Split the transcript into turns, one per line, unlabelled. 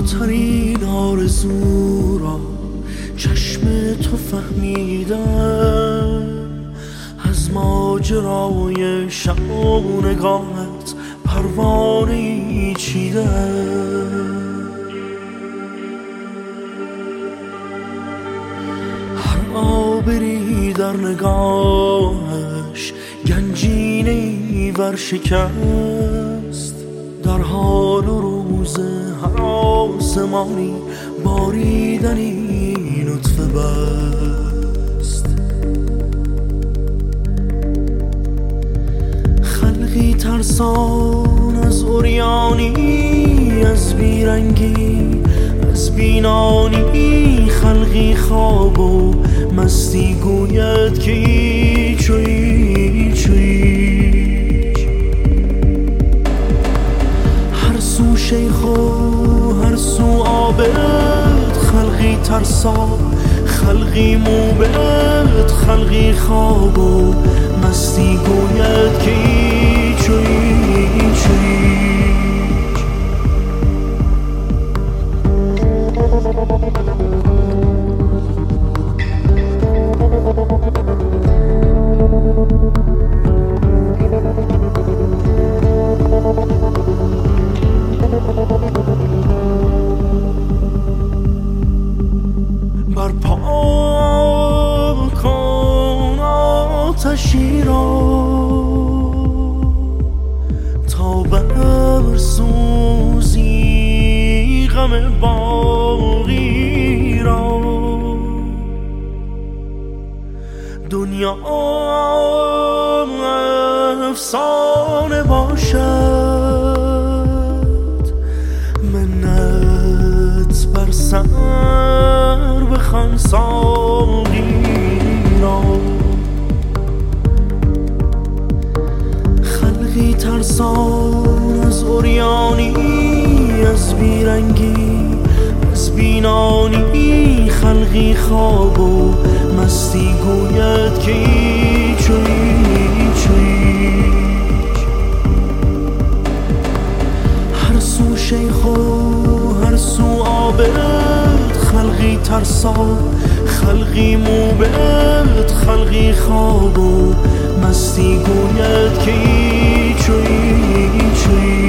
زیباترین آرزو را چشم تو فهمیدم، از ماجرای شب و نگاهت پروانه‌ای چیدم. هر آبری در نگاهش گنجینه‌ای ورشکست، در حال و روز هر آسمانی باریدنی نطفه بست. خلقی ترسان از عریانی، از بیرنگی، از بینانی، خلقی خواب و مستی گوید که هیچ و هیچ و هیچ. هر سو شیخ و هر سو عابد، خلقی ترسان، خلقی موبد، خلقی خواب و مستی گوید که هیچ و هیچ و هیچ. برپا کن آتشی را تا برسوزی غم باقی را. دنیا افسانه باشد، منت بر سر بخوان ساقی را. خلقی ترسان از عریانی، از بیرنگی، از بینانی، خلقی خواب و مستی گوید که هیچ و هیچ و هیچ. هر سو شیخ و هر سو عابد، خلقی ترسان، خلقی موبد، خلقی خواب و مستی گوید که هیچ و هیچ و هیچ.